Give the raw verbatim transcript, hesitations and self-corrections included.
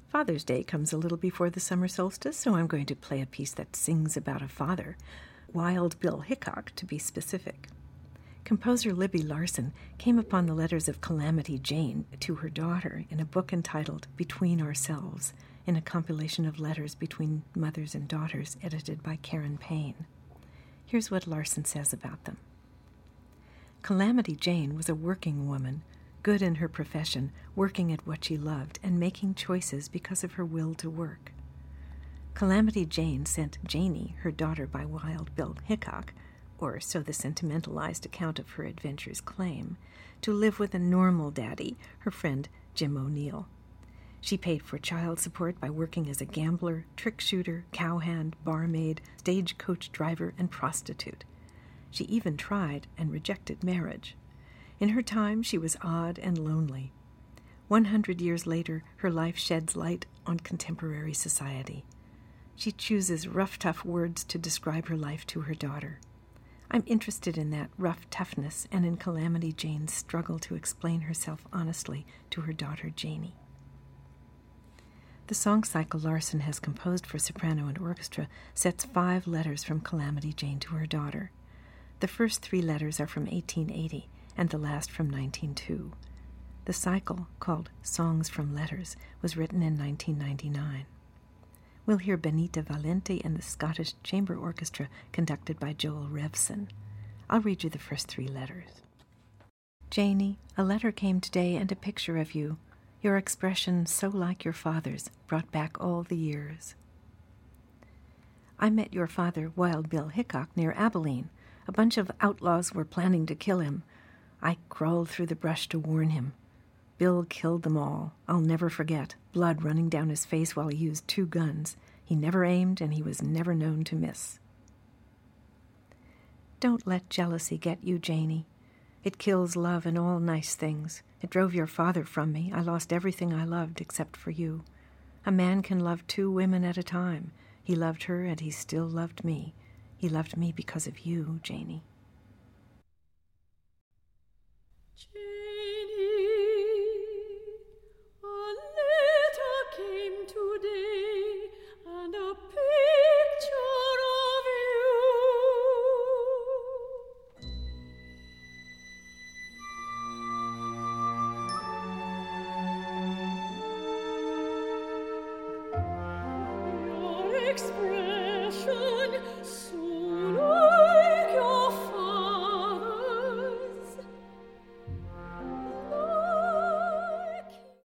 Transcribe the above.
Father's Day comes a little before the summer solstice, so I'm going to play a piece that sings about a father, Wild Bill Hickok, to be specific. Composer Libby Larsen came upon the letters of Calamity Jane to her daughter in a book entitled Between Ourselves, in a compilation of letters between mothers and daughters edited by Karen Payne. Here's what Larsen says about them. Calamity Jane was a working woman, good in her profession, working at what she loved, and making choices because of her will to work. Calamity Jane sent Janie, her daughter by Wild Bill Hickok, or so the sentimentalized account of her adventures claim, to live with a normal daddy, her friend Jim O'Neill. She paid for child support by working as a gambler, trick shooter, cowhand, barmaid, stagecoach driver, and prostitute. She even tried and rejected marriage. In her time, she was odd and lonely. One hundred years later, her life sheds light on contemporary society. She chooses rough, tough words to describe her life to her daughter. I'm interested in that rough toughness and in Calamity Jane's struggle to explain herself honestly to her daughter Janie. The song cycle Larsen has composed for soprano and orchestra sets five letters from Calamity Jane to her daughter. The first three letters are from eighteen eighty, and the last from nineteen oh two. The cycle, called Songs from Letters, was written in nineteen ninety-nine. We'll hear Benita Valente and the Scottish Chamber Orchestra conducted by Joel Revson. I'll read you the first three letters. Janie, a letter came today and a picture of you. Your expression, so like your father's, brought back all the years. I met your father, Wild Bill Hickok, near Abilene. A bunch of outlaws were planning to kill him. I crawled through the brush to warn him. Bill killed them all. I'll never forget. Blood running down his face while he used two guns. He never aimed, and he was never known to miss. Don't let jealousy get you, Janie. It kills love and all nice things. It drove your father from me. I lost everything I loved except for you. A man can love two women at a time. He loved her, and he still loved me. He loved me because of you, Janie. Today, and a picture of you. Your expression, so